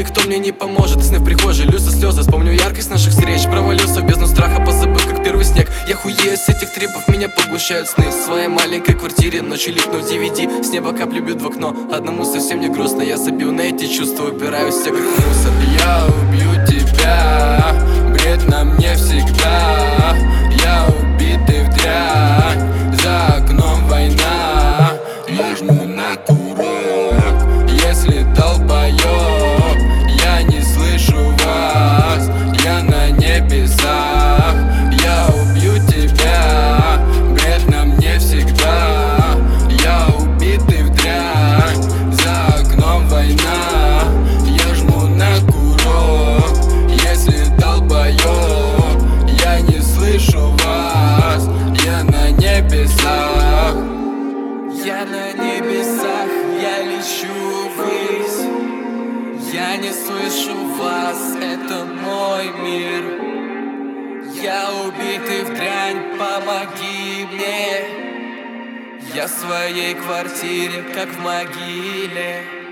никто мне не поможет. Сны в прихожей, льются слезы, вспомню яркость наших встреч. Провалился в бездну страха, позабыл, как первый снег. Я хуею с этих трипов, меня поглощают сны. В своей маленькой квартире ночью липну в DVD. С неба капли бьют в окно, одному совсем не грустно. Я забил на эти чувства, упираюсь все как мусор. Я убью тебя, бред на мне всегда. Я убитый в дрянь, за окном война. Я жму на курок, если долбоёб. Я не слышу вас, я на небесах. Я убью тебя, бред на мне всегда. Я убитый в дрянь, за окном война. Я жму на курок, если долбоёб. Я не слышу вас, я на небесах. Я на небесах, я лечу ввысь. Я не слышу вас, это мой мир. Я убитый в дрянь, помоги мне. Я в своей квартире, как в могиле.